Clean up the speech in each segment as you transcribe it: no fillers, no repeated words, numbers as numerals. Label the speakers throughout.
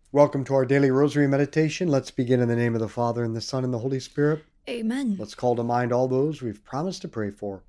Speaker 1: Welcome to our daily rosary meditation. Let's begin in the name of the Father, and the Son, and the Holy Spirit.
Speaker 2: Amen.
Speaker 1: Let's call to mind all those we've promised to pray for.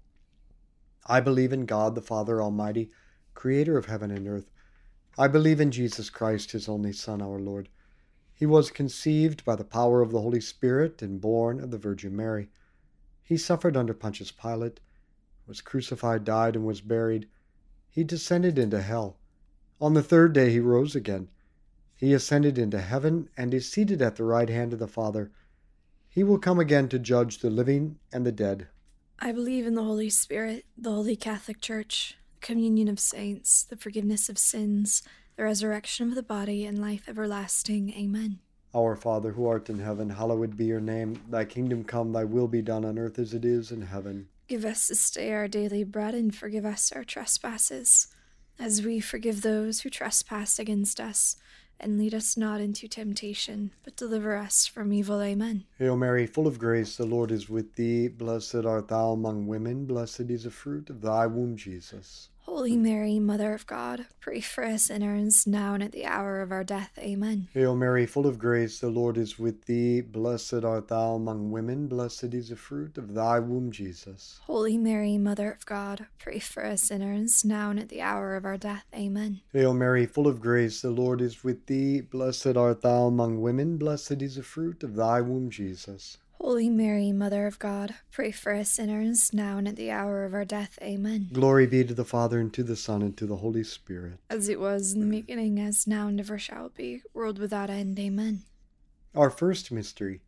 Speaker 1: I believe in God, the Father Almighty, creator of heaven and earth. I believe in Jesus Christ, his only Son, our Lord. He was conceived by the power of the Holy Spirit and born of the Virgin Mary. He suffered under Pontius Pilate, was crucified, died, and was buried. He descended into hell. On the third day he rose again. He ascended into heaven and is seated at the right hand of the Father. He will come again to judge the living and the dead.
Speaker 2: I believe in the Holy Spirit, the Holy Catholic Church, the communion of saints, the forgiveness of sins, the resurrection of the body, and life everlasting. Amen.
Speaker 1: Our Father, who art in heaven, hallowed be your name. Thy kingdom come, thy will be done on earth as it is in heaven.
Speaker 2: Give us this day our daily bread, and forgive us our trespasses, as we forgive those who trespass against us. And lead us not into temptation, but deliver us from evil. Amen.
Speaker 1: Hail Mary, full of grace, the Lord is with thee. Blessed art thou among women. Blessed is the fruit of thy womb, Jesus.
Speaker 2: Holy Mary, Mother of God, pray for us sinners, now and at the hour of our death. Amen.
Speaker 1: Hail Mary, full of grace, the Lord is with thee. Blessed art thou among women. Blessed is the fruit of thy womb, Jesus.
Speaker 2: Holy Mary, Mother of God, pray for us sinners, now and at the hour of our death. Amen.
Speaker 1: Hail Mary, full of grace, the Lord is with thee. Blessed art thou among women. Blessed is the fruit of thy womb, Jesus.
Speaker 2: Holy Mary, Mother of God, pray for us sinners, now and at the hour of our death. Amen.
Speaker 1: Glory be to the Father, and to the Son, and to the Holy Spirit.
Speaker 2: As it was in the beginning, as now, and ever shall be, world without end. Amen.
Speaker 1: Our first mystery.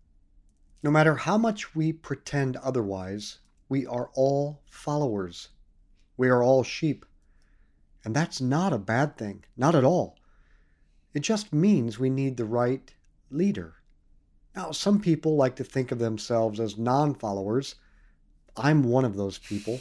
Speaker 1: No matter how much we pretend otherwise, we are all followers. We are all sheep. And that's not a bad thing, not at all. It just means we need the right leader. Now, some people like to think of themselves as non-followers. I'm one of those people.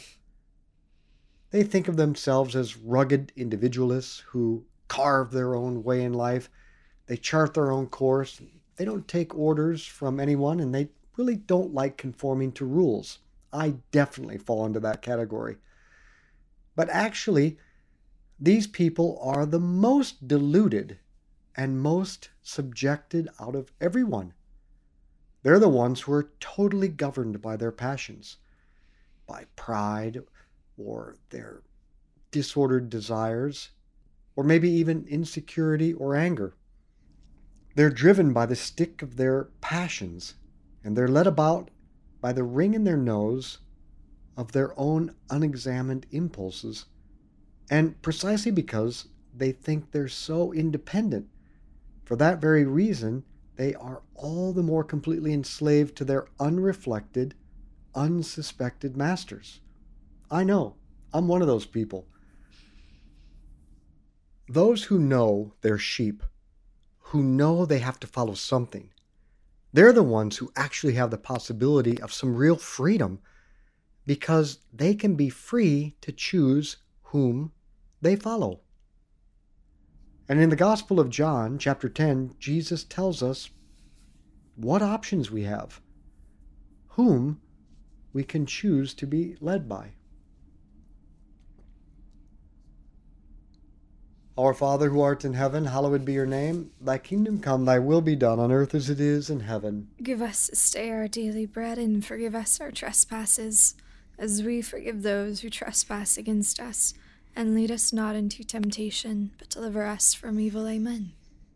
Speaker 1: They think of themselves as rugged individualists who carve their own way in life. They chart their own course. They don't take orders from anyone, and they really don't like conforming to rules. I definitely fall into that category. But actually, these people are the most deluded and most subjected out of everyone. They're the ones who are totally governed by their passions, by pride or their disordered desires, or maybe even insecurity or anger. They're driven by the stick of their passions, and they're led about by the ring in their nose of their own unexamined impulses, and precisely because they think they're so independent. For that very reason, they are all the more completely enslaved to their unreflected, unsuspected masters. I know, I'm one of those people. Those who know they're sheep, who know they have to follow something, they're the ones who actually have the possibility of some real freedom, because they can be free to choose whom they follow. And in the Gospel of John, chapter 10, Jesus tells us what options we have, whom we can choose to be led by. Our Father, who art in heaven, hallowed be your name. Thy kingdom come, thy will be done on earth as it is in heaven.
Speaker 2: Give us this day our daily bread, and forgive us our trespasses, as we forgive those who trespass against us. And lead us not into temptation, but deliver us from evil. Amen.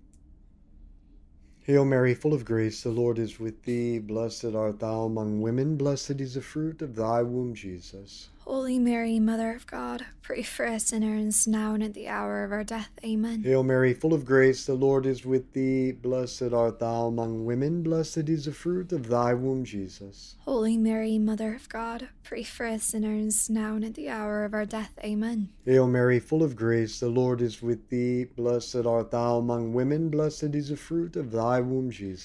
Speaker 1: Hail Mary, full of grace, the Lord is with thee. Blessed art thou among women. Blessed is the fruit of thy womb, Jesus.
Speaker 2: Holy Mary, Mother of God, pray for us sinners, now and at the hour of our death. Amen.
Speaker 1: Hail Mary, full of grace, the Lord is with thee. Blessed art thou among women. Blessed is the fruit of thy womb, Jesus.
Speaker 2: Holy Mary, Mother of God, pray for us sinners, now and at the hour of our death. Amen.
Speaker 1: Hail Mary, full of grace, the Lord is with thee. Blessed art thou among women. Blessed is the fruit of thy womb, Jesus.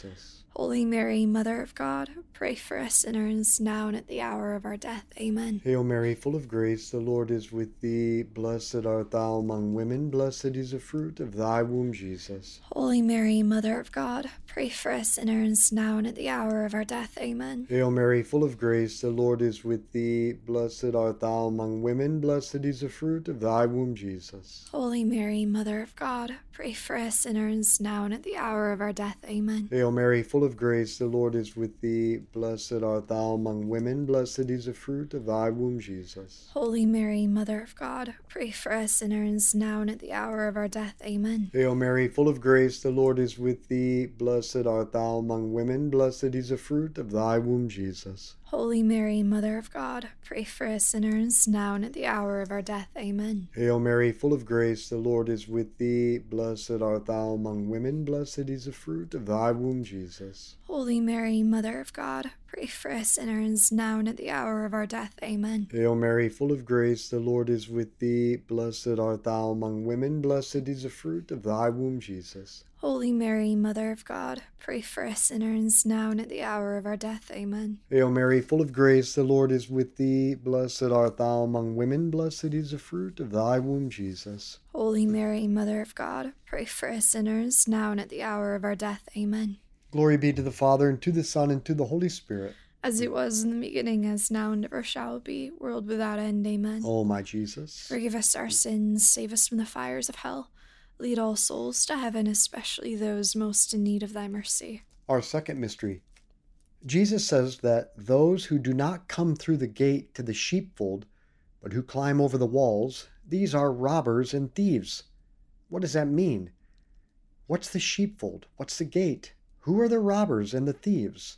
Speaker 2: Holy Mary, Mother of God, pray for us sinners, now and at the hour of our death. Amen.
Speaker 1: Hail Mary, full of grace, the Lord is with thee. Blessed art thou among women, blessed is the fruit of thy womb, Jesus.
Speaker 2: Holy Mary, Mother of God, pray for us sinners, now and at the hour of our death. Amen.
Speaker 1: Hail Mary, full of grace, the Lord is with thee. Blessed art thou among women, blessed is the fruit of thy womb, Jesus.
Speaker 2: Holy Mary, Mother of God, pray for us sinners, now and at the hour of our death. Amen.
Speaker 1: Hail Mary, full of grace, the Lord is with thee. Blessed art thou among women, blessed is the fruit of thy womb, Jesus.
Speaker 2: Holy Mary, Mother of God, pray for us sinners, now and at the hour of our death. Amen.
Speaker 1: Hail Mary, full of grace, the Lord is with thee. Blessed art thou among women, blessed is the fruit of thy womb, Jesus.
Speaker 2: Holy Mary, Mother of God, pray for us sinners, now and at the hour of our death. Amen.
Speaker 1: Hail Mary, full of grace, the Lord is with thee. Blessed art thou among women, blessed is the fruit of thy womb, Jesus.
Speaker 2: Holy Mary, Mother of God, pray for us sinners, now and at the hour of our death. Amen.
Speaker 1: Hail Mary, full of grace, the Lord is with thee. Blessed art thou among women, blessed is the fruit of thy womb, Jesus.
Speaker 2: Holy Mary, Mother of God, pray for us sinners, now and at the hour of our death. Amen.
Speaker 1: Hail Mary, full of grace, the Lord is with thee. Blessed art thou among women, blessed is the fruit of thy womb, Jesus.
Speaker 2: Holy Mary, Mother of God, pray for us sinners, now and at the hour of our death. Amen.
Speaker 1: Glory be to the Father, and to the Son, and to the Holy Spirit.
Speaker 2: As it was in the beginning, as now, and ever shall be, world without end. Amen.
Speaker 1: O my Jesus,
Speaker 2: forgive us our sins, save us from the fires of hell. Lead all souls to heaven, especially those most in need of thy mercy.
Speaker 1: Our second mystery. Jesus says that those who do not come through the gate to the sheepfold, but who climb over the walls, these are robbers and thieves. What does that mean? What's the sheepfold? What's the gate? Who are the robbers and the thieves?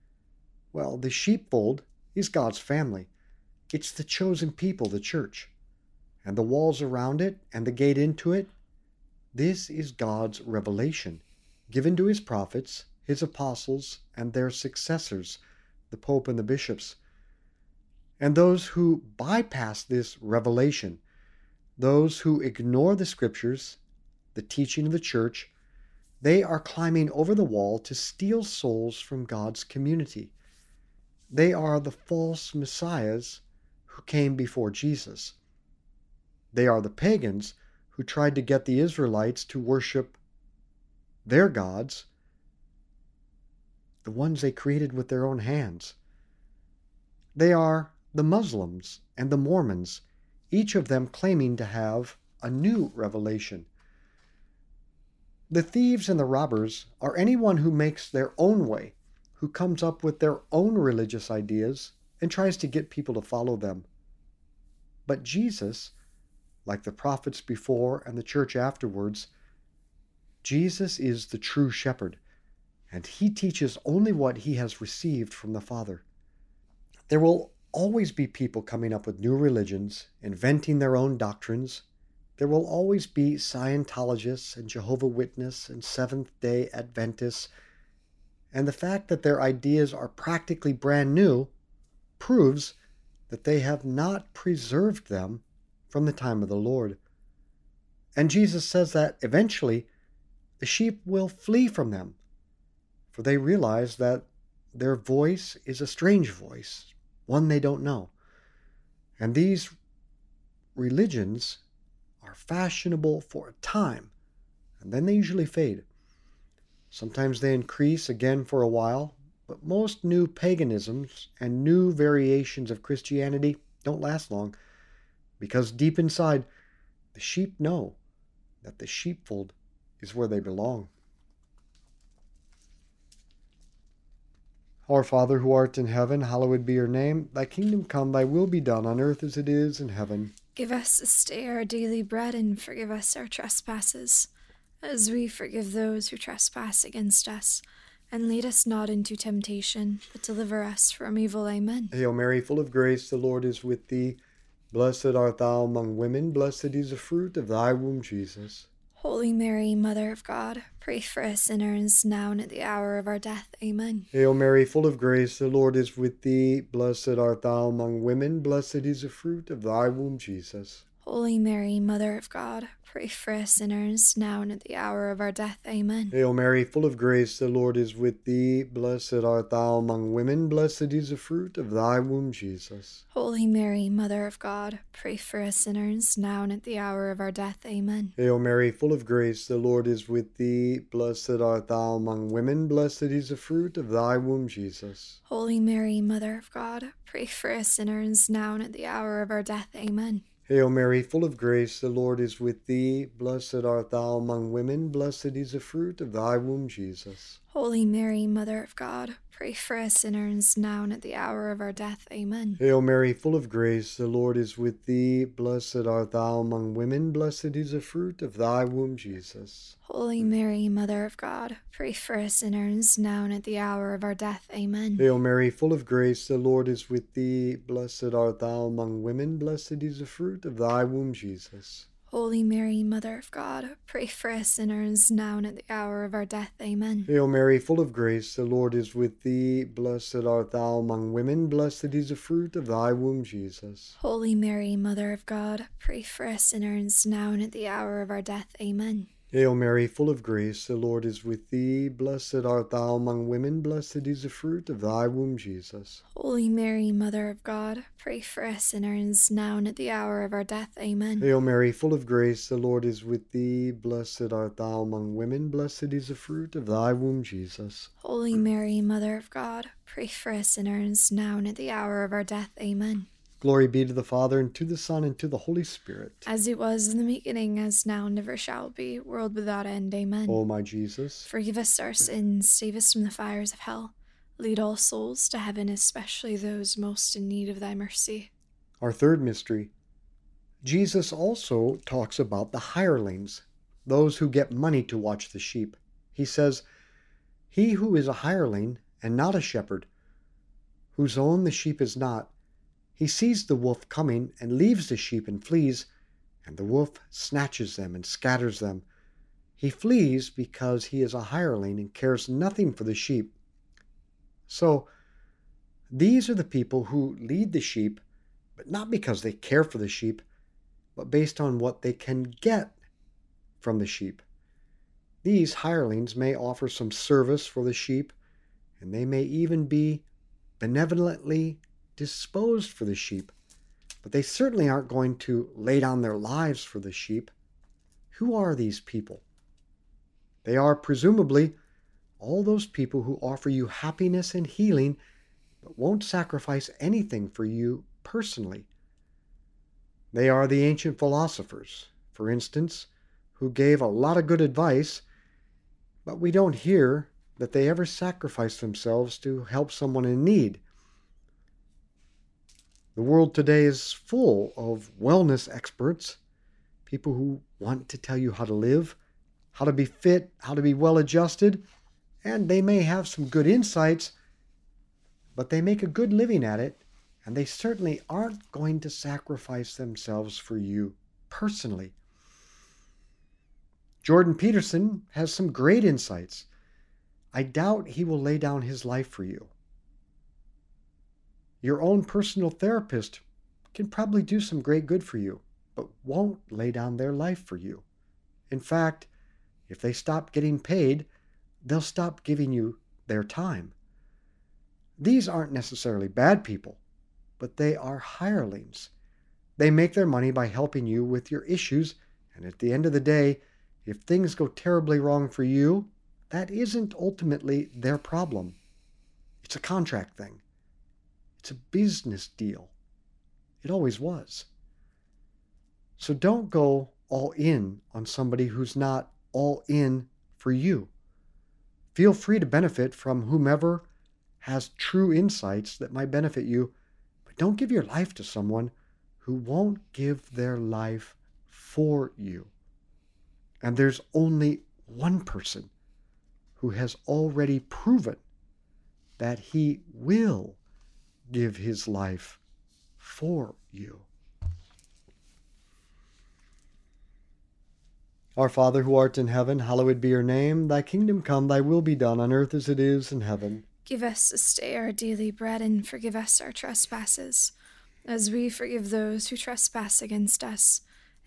Speaker 1: Well, the sheepfold is God's family. It's the chosen people, the church. And the walls around it and the gate into it, this is God's revelation, given to his prophets, his apostles, and their successors, the Pope and the bishops. And those who bypass this revelation, those who ignore the scriptures, the teaching of the church, they are climbing over the wall to steal souls from God's community. They are the false messiahs who came before Jesus. They are the pagans who tried to get the Israelites to worship their gods, the ones they created with their own hands. They are the Muslims and the Mormons, each of them claiming to have a new revelation. The thieves and the robbers are anyone who makes their own way, who comes up with their own religious ideas and tries to get people to follow them. But Jesus, like the prophets before and the church afterwards, Jesus is the true shepherd, and he teaches only what he has received from the Father. There will always be people coming up with new religions, inventing their own doctrines. There will always be Scientologists and Jehovah's Witnesses and Seventh-day Adventists, and the fact that their ideas are practically brand new proves that they have not preserved them from the time of the Lord. And Jesus says that eventually the sheep will flee from them, for they realize that their voice is a strange voice, one they don't know. And these religions are fashionable for a time, and then they usually fade. Sometimes they increase again for a while, but most new paganisms and new variations of Christianity don't last long, because deep inside, the sheep know that the sheepfold is where they belong. Our Father who art in heaven, hallowed be your name. Thy kingdom come, thy will be done on earth as it is in heaven.
Speaker 2: Give us this day our daily bread, and forgive us our trespasses, as we forgive those who trespass against us. And lead us not into temptation, but deliver us from evil. Amen.
Speaker 1: Hail Mary, full of grace, the Lord is with thee. Blessed art thou among women, blessed is the fruit of thy womb, Jesus.
Speaker 2: Holy Mary, Mother of God, pray for us sinners, now and at the hour of our death. Amen.
Speaker 1: Hail Mary, full of grace, the Lord is with thee. Blessed art thou among women, blessed is the fruit of thy womb, Jesus.
Speaker 2: Holy Mary, Mother of God, pray for us sinners, now and at the hour of our death. Amen.
Speaker 1: Hail Mary, full of grace, the Lord is with thee. Blessed art thou among women, blessed is the fruit of thy womb, Jesus.
Speaker 2: Holy Mary, Mother of God, pray for us sinners, now and at the hour of our death. Amen.
Speaker 1: Hail Mary, full of grace, the Lord is with thee. Blessed art thou among women, blessed is the fruit of thy womb, Jesus.
Speaker 2: Holy Mary, Mother of God, pray for us sinners, now and at the hour of our death. Amen.
Speaker 1: Hail Mary, full of grace, the Lord is with thee. Blessed art thou among women, blessed is the fruit of thy womb, Jesus.
Speaker 2: Holy Mary, Mother of God, pray for us sinners, now and at the hour of our death. Amen.
Speaker 1: Hail Mary, full of grace, the Lord is with thee. Blessed art thou among women, blessed is the fruit of thy womb, Jesus.
Speaker 2: Holy Mary, Mother of God, pray for us sinners, now and at the hour of our death. Amen.
Speaker 1: Hail Mary, full of grace, the Lord is with thee. Blessed art thou among women, blessed is the fruit of thy womb, Jesus.
Speaker 2: Holy Mary, Mother of God, pray for us sinners, now and at the hour of our death. Amen.
Speaker 1: Hail Mary, full of grace, the Lord is with thee. Blessed art thou among women, blessed is the fruit of thy womb, Jesus.
Speaker 2: Holy Mary, Mother of God, pray for us sinners, now and at the hour of our death. Amen.
Speaker 1: Hail Mary, full of grace, the Lord is with thee. Blessed art thou among women, blessed is the fruit of thy womb, Jesus.
Speaker 2: Holy Mary, Mother of God, pray for us sinners, now and at the hour of our death. Amen.
Speaker 1: Hail Mary, full of grace, the Lord is with thee. Blessed art thou among women, blessed is the fruit of thy womb, Jesus.
Speaker 2: Holy Mary, Mother of God, pray for us sinners, now and at the hour of our death. Amen.
Speaker 1: Glory be to the Father, and to the Son, and to the Holy Spirit.
Speaker 2: As it was in the beginning, as now, and ever shall be, world without end. Amen.
Speaker 1: O my Jesus,
Speaker 2: forgive us our sins, save us from the fires of hell. Lead all souls to heaven, especially those most in need of thy mercy.
Speaker 1: Our third mystery. Jesus also talks about the hirelings, those who get money to watch the sheep. He says, "He who is a hireling and not a shepherd, whose own the sheep is not, he sees the wolf coming and leaves the sheep and flees, and the wolf snatches them and scatters them. He flees because he is a hireling and cares nothing for the sheep." So, these are the people who lead the sheep, but not because they care for the sheep, but based on what they can get from the sheep. These hirelings may offer some service for the sheep, and they may even be benevolently disposed for the sheep, but they certainly aren't going to lay down their lives for the sheep. Who are these people? They are presumably all those people who offer you happiness and healing, but won't sacrifice anything for you personally. They are the ancient philosophers, for instance, who gave a lot of good advice, but we don't hear that they ever sacrificed themselves to help someone in need. The world today is full of wellness experts, people who want to tell you how to live, how to be fit, how to be well-adjusted, and they may have some good insights, but they make a good living at it, and they certainly aren't going to sacrifice themselves for you personally. Jordan Peterson has some great insights. I doubt he will lay down his life for you. Your own personal therapist can probably do some great good for you, but won't lay down their life for you. In fact, if they stop getting paid, they'll stop giving you their time. These aren't necessarily bad people, but they are hirelings. They make their money by helping you with your issues, and at the end of the day, if things go terribly wrong for you, that isn't ultimately their problem. It's a contract thing. It's a business deal. It always was. So don't go all in on somebody who's not all in for you. Feel free to benefit from whomever has true insights that might benefit you, but don't give your life to someone who won't give their life for you. And there's only one person who has already proven that he will give his life for you. Our Father who art in heaven, hallowed be your name. Thy kingdom come, thy will be done on earth as it is in heaven.
Speaker 2: Give us this day our daily bread, and forgive us our trespasses, as we forgive those who trespass against us.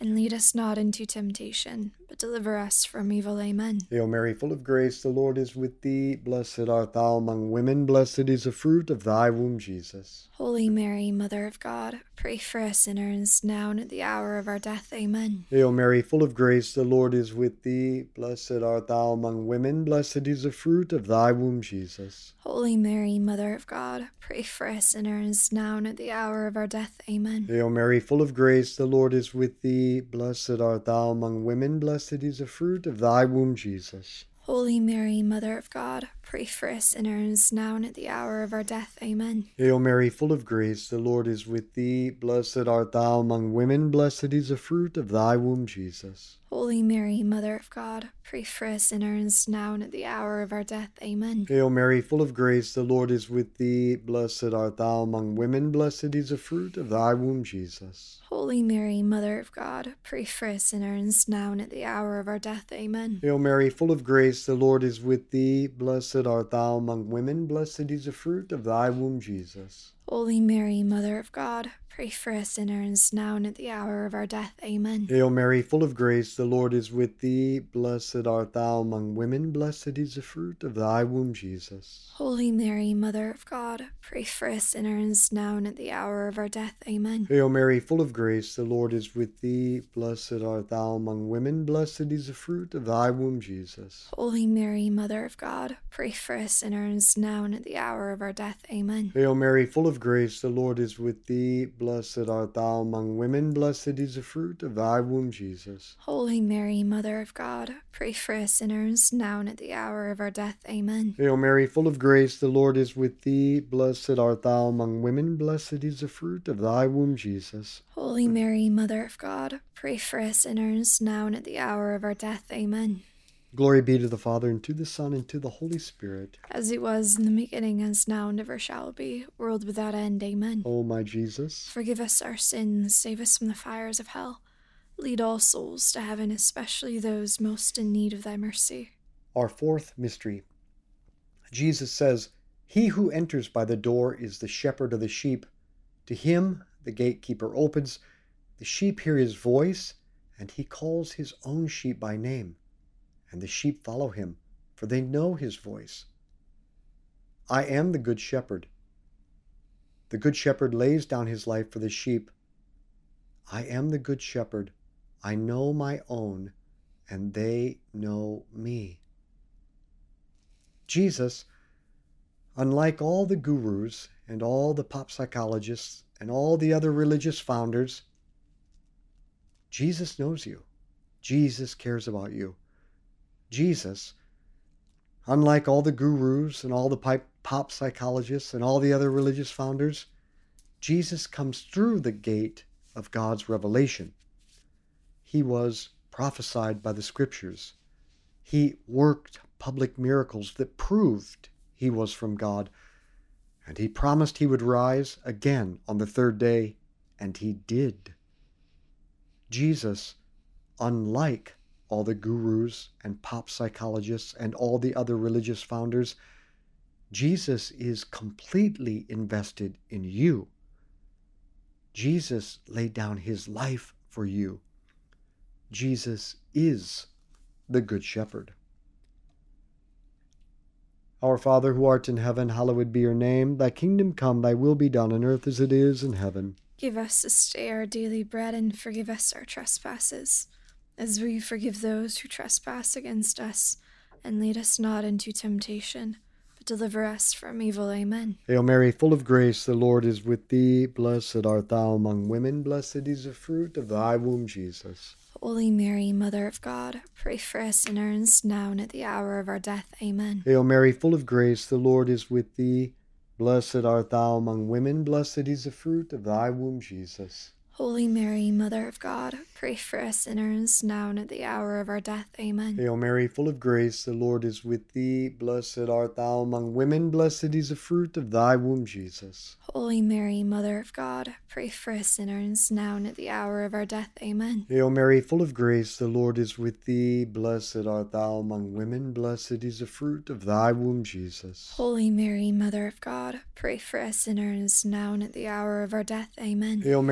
Speaker 2: and lead us not into temptation, but deliver us from evil. Amen.
Speaker 1: Hail Mary, full of grace, the Lord is with thee. Blessed art thou among women, blessed is the fruit of thy womb, Jesus.
Speaker 2: Holy Mary, Mother of God, pray for us sinners, now and at the hour of our death. Amen.
Speaker 1: Hail Mary, full of grace, the Lord is with thee. Blessed art thou among women, blessed is the fruit of thy womb, Jesus.
Speaker 2: Holy Mary, Mother of God, pray for us sinners, now and at the hour of our death. Amen.
Speaker 1: Hail Mary, full of grace, the Lord is with thee. Blessed art thou among women, blessed is the fruit of thy womb, Jesus.
Speaker 2: Holy Mary, Mother of God, pray for us sinners, now and at the hour of our death. Amen.
Speaker 1: Hail Mary, full of grace, the Lord is with thee. Blessed art thou among women, blessed is the fruit of thy womb, Jesus.
Speaker 2: Holy Mary, Mother of God, pray for us sinners, now and at the hour of our death. Amen.
Speaker 1: Hail Mary, full of grace, the Lord is with thee. Blessed art thou among women, blessed is the fruit of thy womb, Jesus.
Speaker 2: Holy Mary, Mother of God, pray for us sinners, now and at the hour of our death. Amen.
Speaker 1: Hail Mary, full of grace, the Lord is with thee. Blessed art thou among women, blessed is the fruit of thy womb, Jesus.
Speaker 2: Holy Mary, Mother of God, pray for us sinners, now and at the hour of our death. Amen.
Speaker 1: Hail Mary, full of grace, the Lord is with thee. Blessed art thou among women, blessed is the fruit of thy womb, Jesus.
Speaker 2: Holy Mary, Mother of God, pray for us sinners, now and at the hour of our death. Amen.
Speaker 1: Hail Mary, full of grace, the Lord is with thee. Blessed art thou among women, blessed is the fruit of thy womb, Jesus.
Speaker 2: Holy Mary, Mother of God, pray for us sinners, now and at the hour of our death. Amen.
Speaker 1: Hail Mary, full of grace, the Lord is with thee. Blessed art thou among women, blessed is the fruit of thy womb, Jesus.
Speaker 2: Holy Mary, Mother of God, pray for us sinners, now and at the hour of our death. Amen.
Speaker 1: Hail Mary, full of grace, the Lord is with thee. Blessed art thou among women, blessed is the fruit of thy womb, Jesus.
Speaker 2: Holy Mary, Mother of God, pray for us sinners, now and at the hour of our death. Amen.
Speaker 1: Glory be to the Father, and to the Son, and to the Holy Spirit.
Speaker 2: As it was in the beginning, as now, and ever shall be, world without end. Amen.
Speaker 1: O my Jesus,
Speaker 2: Forgive us our sins, save us from the fires of hell. Lead all souls to heaven, especially those most in need of thy mercy.
Speaker 1: our fourth mystery. Jesus says, "He who enters by the door is the shepherd of the sheep. To him the gatekeeper opens. The sheep hear his voice, and he calls his own sheep by name. And the sheep follow him, for they know his voice. I am the good shepherd. The good shepherd lays down his life for the sheep. I am the good shepherd. I know my own, and they know me." Jesus, unlike all the gurus and all the pop psychologists and all the other religious founders, Jesus knows you. Jesus cares about you. Jesus, unlike all the gurus and all the pop psychologists and all the other religious founders, Jesus comes through the gate of God's revelation. He was prophesied by the scriptures. He worked public miracles that proved he was from God. And he promised he would rise again on the third day, and he did. Jesus, unlike all the gurus and pop psychologists and all the other religious founders, Jesus is completely invested in you. Jesus laid down his life for you. Jesus is the Good Shepherd. Our Father, who art in heaven, hallowed be your name. Thy kingdom come, thy will be done on earth as it is in heaven.
Speaker 2: Give us this day our daily bread, and forgive us our trespasses, as we forgive those who trespass against us. And lead us not into temptation, but deliver us from evil. Amen.
Speaker 1: Hail Mary, full of grace, the Lord is with thee. Blessed art thou among women, blessed is the fruit of thy womb, Jesus.
Speaker 2: Holy Mary, Mother of God, pray for us sinners, now and at the hour of our death. Amen.
Speaker 1: Hail Mary, full of grace, the Lord is with thee. Blessed art thou among women, blessed is the fruit of thy womb, Jesus.
Speaker 2: Holy Mary, Mother of God, pray for us sinners, now and at the hour of our death. Amen.
Speaker 1: Hail Mary, full of grace, the Lord is with thee. Blessed art thou among women, blessed is the fruit of thy womb, Jesus.
Speaker 2: Holy Mary, Mother of God, pray for us sinners, now and at the hour of our death. Amen.
Speaker 1: Hail Mary, full of grace, the Lord is with thee. Blessed art thou among women, blessed is the fruit of thy womb, Jesus.
Speaker 2: Holy Mary, Mother of God, pray for us sinners, now and at the hour of our death. Amen.
Speaker 1: Hail Mary, full of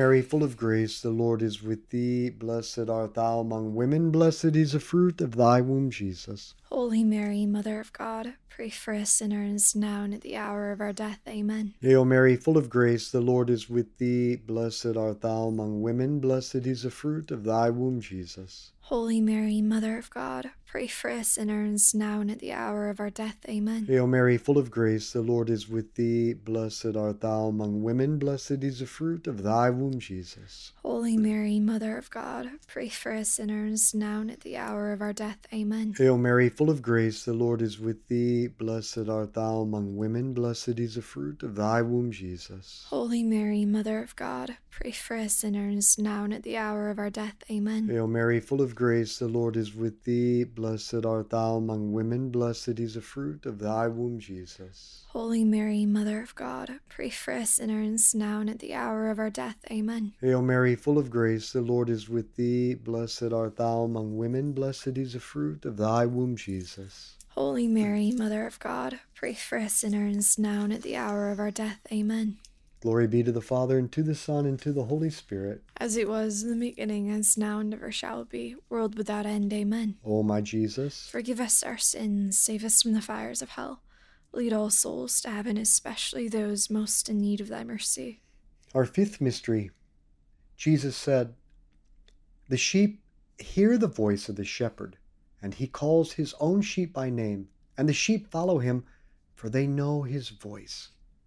Speaker 1: of grace, the Lord is with thee. Blessed art thou among women, blessed is the fruit of thy womb, Jesus.
Speaker 2: Holy Mary, Mother of God, pray for us sinners now and at the hour of our death. Amen.
Speaker 1: Hail Mary, full of grace, the Lord is with thee. Blessed art thou among women, blessed is the fruit of thy womb, Jesus.
Speaker 2: Holy Mary, Mother of God, pray for us sinners now and at the hour of our death. Amen.
Speaker 1: Hail Mary, full of grace, the Lord is with thee. Blessed art thou among women, blessed is the fruit of thy womb, Jesus.
Speaker 2: Holy Mary, Mother of God, pray for us sinners now and at the hour of our death. Amen.
Speaker 1: Hail Mary, full of grace, the Lord is with thee. Blessed art thou among women, blessed is the fruit of thy womb, Jesus.
Speaker 2: Holy Mary, Mother of God, pray for us sinners now and at the hour of our death. Amen.
Speaker 1: Hail Mary, full of grace, the Lord is with thee. Blessed art thou among women, blessed is the fruit of thy womb, Jesus.
Speaker 2: Holy Mary, Mother of God, pray for us sinners now and at the hour of our death. Amen.
Speaker 1: Hail Mary, full of grace, the Lord is with thee. Blessed art thou among women, blessed is the fruit of thy womb, Jesus.
Speaker 2: Holy Mary, Mother of God, pray for us sinners now and at the hour of our death. Amen.
Speaker 1: Glory be to the Father, and to the Son, and to the Holy Spirit.
Speaker 2: As it was in the beginning, as now, and ever shall be, world without end. Amen.
Speaker 1: O my Jesus,
Speaker 2: Forgive us our sins, save us from the fires of hell. Lead all souls to heaven, especially those most in need of thy mercy.
Speaker 1: our fifth mystery. Jesus said, "The sheep hear the voice of the shepherd, and he calls his own sheep by name, and the sheep follow him, for they know his voice."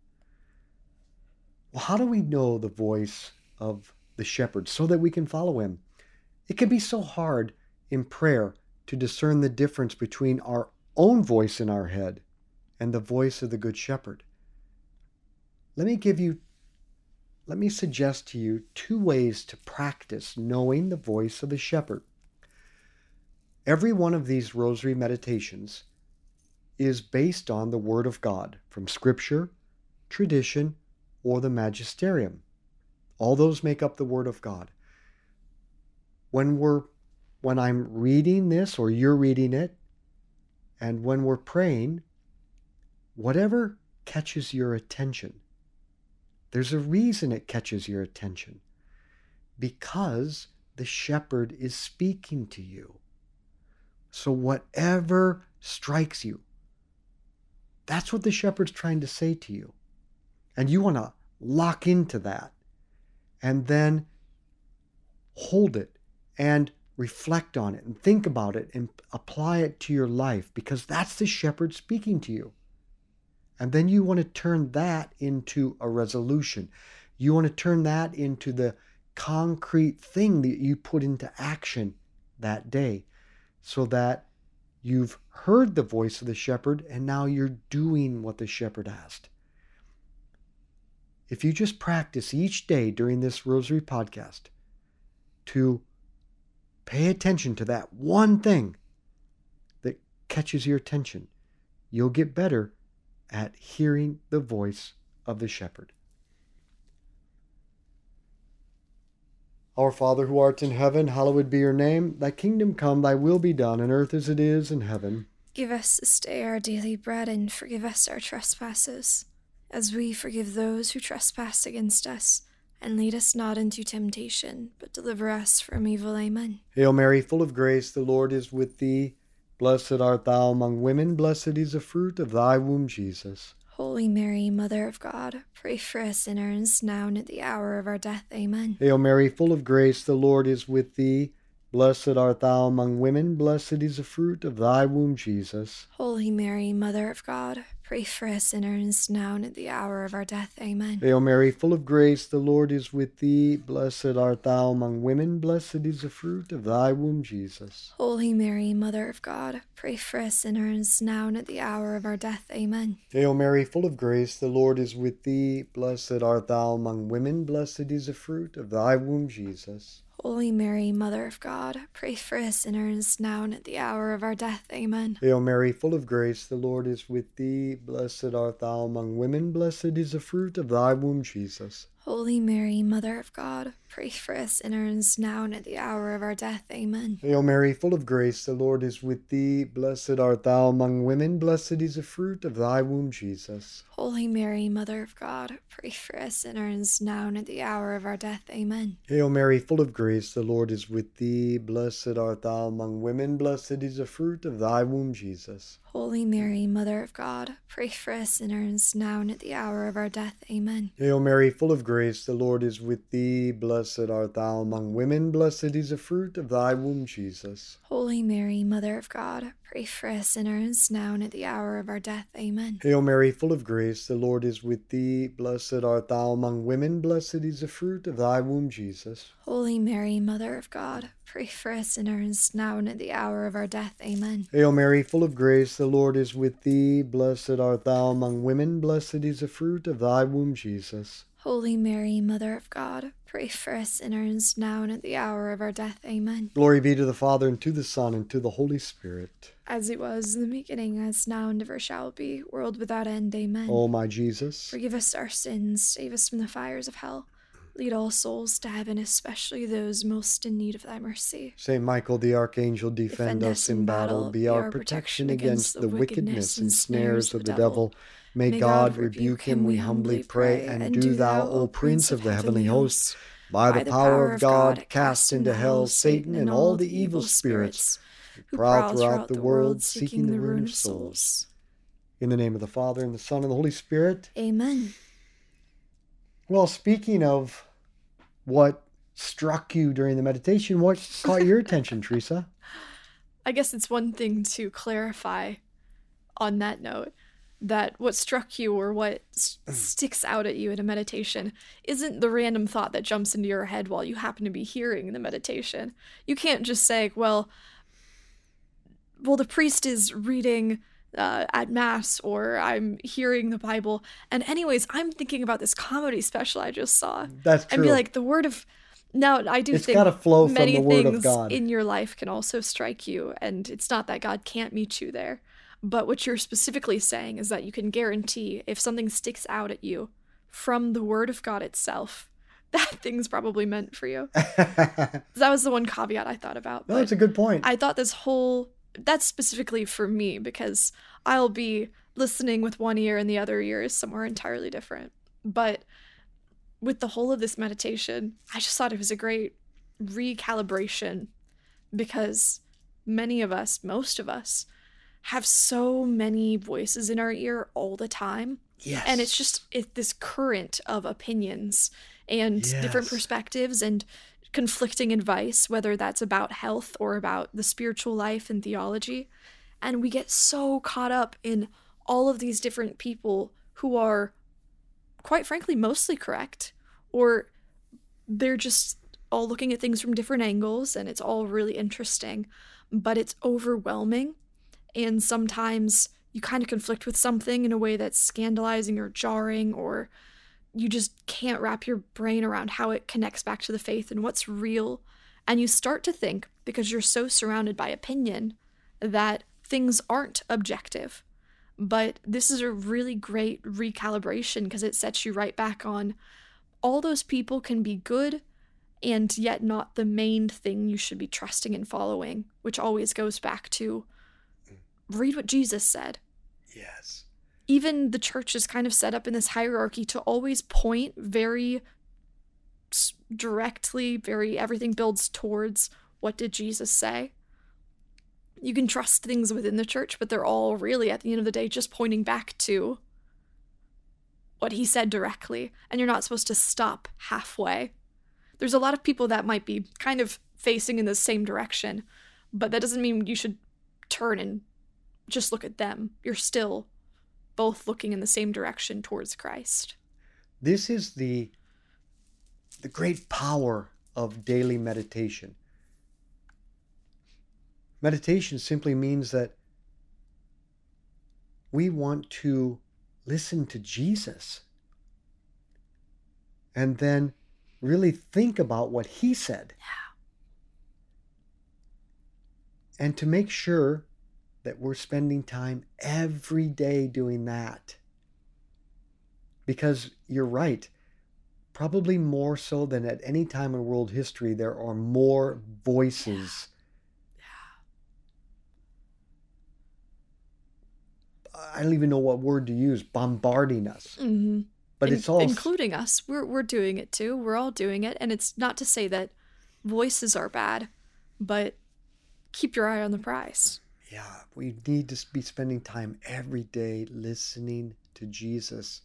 Speaker 1: Well, how do we know the voice of the shepherd so that we can follow him? It can be so hard in prayer to discern the difference between our own voice in our head and the voice of the Good Shepherd. Let me suggest to you 2 ways to practice knowing the voice of the shepherd. Every one of these rosary meditations is based on the Word of God from Scripture, tradition, or the magisterium. All those make up the Word of God. When I'm reading this or you're reading it, and when we're praying, whatever catches your attention, there's a reason it catches your attention. Because the shepherd is speaking to you. So whatever strikes you, that's what the shepherd's trying to say to you. And you want to lock into that and then hold it and reflect on it and think about it and apply it to your life, because that's the shepherd speaking to you. And then you want to turn that into a resolution. You want to turn that into the concrete thing that you put into action that day, so that you've heard the voice of the shepherd and now you're doing what the shepherd asked. If you just practice each day during this Rosary podcast to pay attention to that one thing that catches your attention, you'll get better at hearing the voice of the shepherd. Our Father who art in heaven, hallowed be your name. Thy kingdom come, thy will be done on earth as it is in heaven.
Speaker 2: Give us this day our daily bread, and forgive us our trespasses, as we forgive those who trespass against us. And lead us not into temptation, but deliver us from evil. Amen.
Speaker 1: Hail Mary, full of grace, the Lord is with thee. Blessed art thou among women, blessed is the fruit of thy womb, Jesus.
Speaker 2: Holy Mary, Mother of God, pray for us sinners, now and at the hour of our death. Amen.
Speaker 1: Hail Mary, full of grace, the Lord is with thee. Blessed art thou among women, blessed is the fruit of thy womb, Jesus.
Speaker 2: Holy Mary, Mother of God, pray for us sinners, now and at the hour of our death. Amen.
Speaker 1: Hail Mary, full of grace, the Lord is with thee. Blessed art thou among women, blessed is the fruit of thy womb, Jesus.
Speaker 2: Holy Mary, Mother of God, pray for us sinners, now and at the hour of our death. Amen.
Speaker 1: Hail Mary, full of grace, the Lord is with thee. Blessed art thou among women, blessed is the fruit of thy womb, Jesus.
Speaker 2: Holy Mary, Mother of God, pray for us sinners, now and at the hour of our death. Amen.
Speaker 1: Hail Mary, full of grace, the Lord is with thee. Blessed art thou among women, blessed is the fruit of thy womb, Jesus.
Speaker 2: Holy Holy Mary, Mother of God, pray for us sinners now and at the hour of our death. Amen.
Speaker 1: Hail Mary, full of grace, the Lord is with thee. Blessed art thou among women, blessed is the fruit of thy womb, Jesus.
Speaker 2: Holy Mary, Mother of God, pray for us sinners now and at the hour of our death. Amen.
Speaker 1: Hail Mary, full of grace, the Lord is with thee. Blessed art thou among women, blessed is the fruit of thy womb, Jesus.
Speaker 2: Holy Mary, Mother of God, pray for us sinners now and at the hour of our death. Amen.
Speaker 1: Hail Mary, full of grace, the Lord is with thee. Blessed art thou among women, blessed is the fruit of thy womb, Jesus.
Speaker 2: Holy Mary, Mother of God, pray for us sinners now and at the hour of our death. Amen.
Speaker 1: Hail Mary, full of grace, the Lord is with thee. Blessed art thou among women, blessed is the fruit of thy womb, Jesus.
Speaker 2: Holy Mary, Mother of God, pray for us sinners now and at the hour of our death. Amen.
Speaker 1: Hail Mary, full of grace, the Lord is with thee. Blessed art thou among women, blessed is the fruit of thy womb, Jesus.
Speaker 2: Holy Mary, Mother of God, pray for us sinners now and at the hour of our death. Amen.
Speaker 1: Glory be to the Father, and to the Son, and to the Holy Spirit.
Speaker 2: As it was in the beginning, as now and ever shall be, world without end. Amen.
Speaker 1: O my Jesus,
Speaker 2: forgive us our sins, save us from the fires of hell. Lead all souls to heaven, especially those most in need of thy mercy.
Speaker 1: Saint Michael the Archangel, defend us in battle. Be our protection against the wickedness and snares of the devil. May God rebuke him, we humbly pray. And do thou, O Prince of the heavenly hosts, by the power of God, cast into hell Satan and all the evil spirits who prowl throughout the world, seeking the ruin of souls. In the name of the Father, and the Son, and the Holy Spirit.
Speaker 2: Amen.
Speaker 1: Well, speaking of what struck you during the meditation, what caught your attention, Teresa?
Speaker 2: I guess it's one thing to clarify on that note that what struck you or what sticks out at you in a meditation isn't the random thought that jumps into your head while you happen to be hearing the meditation. You can't just say, well, the priest is reading at Mass, or I'm hearing the Bible, and anyways, I'm thinking about this comedy special I just saw.
Speaker 1: That's true.
Speaker 2: And be like, the word of... Now, I do
Speaker 1: it's
Speaker 2: think
Speaker 1: gotta flow from
Speaker 2: many
Speaker 1: the word of
Speaker 2: things
Speaker 1: God.
Speaker 2: in your life can also strike you, and it's not that God can't meet you there. But what you're specifically saying is that you can guarantee if something sticks out at you from the word of God itself, that thing's probably meant for you. That was the one caveat I thought about.
Speaker 1: No, it's a good point.
Speaker 2: I thought that's specifically for me, because I'll be listening with one ear and the other ear is somewhere entirely different. But with the whole of this meditation, I just thought it was a great recalibration, because many of us, most of us, have so many voices in our ear all the time.
Speaker 1: Yes.
Speaker 2: And it's this current of opinions and different perspectives and conflicting advice, whether that's about health or about the spiritual life and theology. And we get so caught up in all of these different people who are, quite frankly, mostly correct, or they're just all looking at things from different angles, and it's all really interesting, but it's overwhelming. And sometimes you kind of conflict with something in a way that's scandalizing or jarring, or you just can't wrap your brain around how it connects back to the faith and what's real. And you start to think, because you're so surrounded by opinion, that things aren't objective. But this is a really great recalibration, because it sets you right back on all those people can be good and yet not the main thing you should be trusting and following, which always goes back to read what Jesus said.
Speaker 1: Yes.
Speaker 2: Even the church is kind of set up in this hierarchy to always point very directly, everything builds towards what did Jesus say. You can trust things within the church, but they're all really, at the end of the day, just pointing back to what he said directly, and you're not supposed to stop halfway. There's a lot of people that might be kind of facing in the same direction, but that doesn't mean you should turn and just look at them. You're still both looking in the same direction towards Christ.
Speaker 1: This is the great power of daily meditation. Meditation simply means that we want to listen to Jesus and then really think about what he said. Yeah. And to make sure that we're spending time every day doing that. Because you're right. probably more so than at any time in world history, there are more voices. I don't even know what word to use, bombarding us.
Speaker 2: Mm-hmm.
Speaker 1: But it's all...
Speaker 2: Including us. We're doing it too. We're all doing it. And it's not to say that voices are bad, but keep your eye on the prize.
Speaker 1: Yeah, we need to be spending time every day listening to Jesus.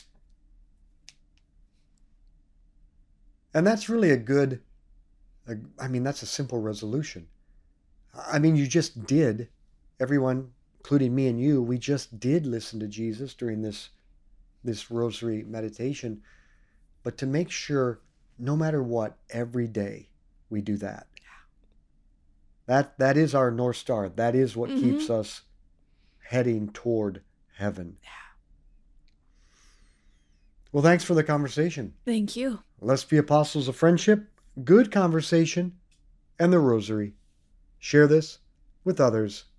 Speaker 1: And that's really that's a simple resolution. I mean, you just did. Everyone, including me and you, we just did listen to Jesus during this rosary meditation. But to make sure, no matter what, every day we do that. That is our North Star. That is what keeps us heading toward heaven.
Speaker 2: Yeah.
Speaker 1: Well, thanks for the conversation.
Speaker 2: Thank you.
Speaker 1: Let's be apostles of friendship, good conversation, and the rosary. Share this with others.